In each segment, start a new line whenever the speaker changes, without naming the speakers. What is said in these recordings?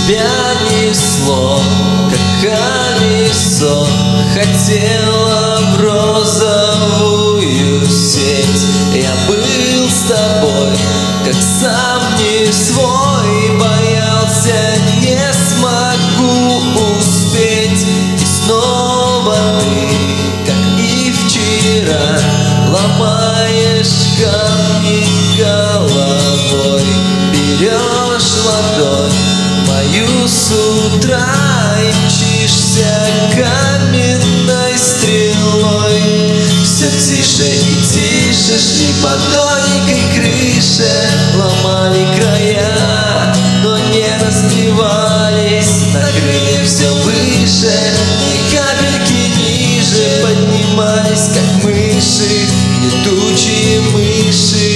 тебя несло, как колесо, хотела в розовую сеть. Я был с тобой, как сам не свой, боялся, не смогу успеть. И снова ты, как и вчера, ломаешь камни головой, берешь ладонь мою с утра и мчишься каменной стрелой. Все тише и тише шли по тоненькой крыше, ломали края, но не разбивались, на крыльях все выше, ни капельки ниже, поднимались, как мыши, летучие мыши.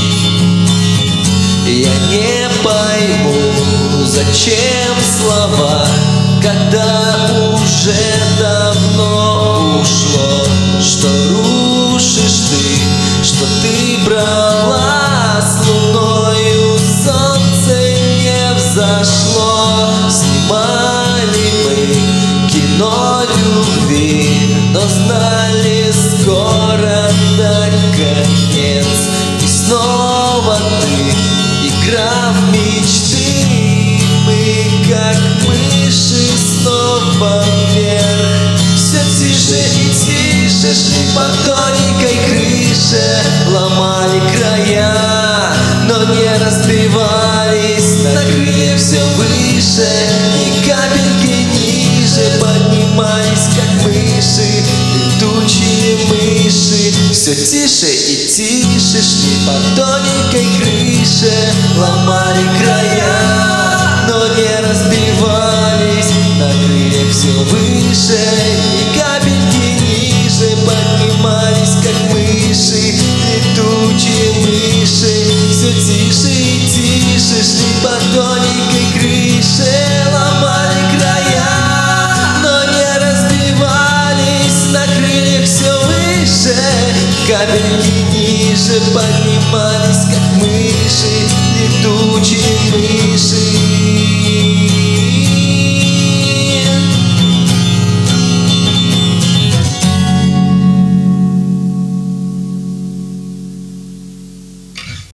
Я не пойму, зачем слова, когда уже давно ушло, что рушишь ты, что ты брала с луною, солнце не взошло. Снимали мы кино любви, но знали, скоро наконец. И снова ты, игра в мечты, мы как мыши снова вверх. Все тише и тише шли по тоненькой крыше, ломали края, но не разбивались, на крыльях все выше, ни капельки ниже, поднимались, как мыши, летучие мыши. Все тише и тише шли по тоненькой крыше, ломали края, но не разбивались, на крыльях все выше, ни капельки ниже, поднимались, как мыши, летучие мыши. Все тише и тише шли по тоненькой крыше, ломали края, но не разбивались, на крыльях все выше, капельки ниже, поднимались, как мыши, летучие мыши.